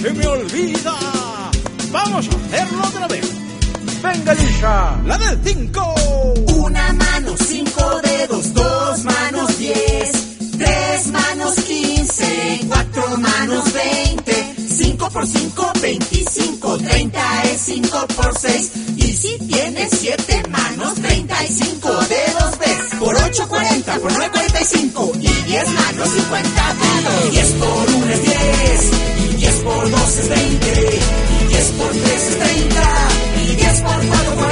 se me olvida. Vamos a hacerlo otra vez. Venga, Elisa, la del 5. Una mano, 5 dedos, 2 manos, 10, 3 manos, 15, 4 manos, 20, 5 por 5, 25, 30 es 5 por 6. Y si tienes 7 manos, 35 dedos ves. Por 8, 40, por 9, 45. Y 10 manos, 50 dedos. 10 por 1 es 10. Y 10 por 2 es 20. Y 10 por 3 es 30. Y 10 por 4,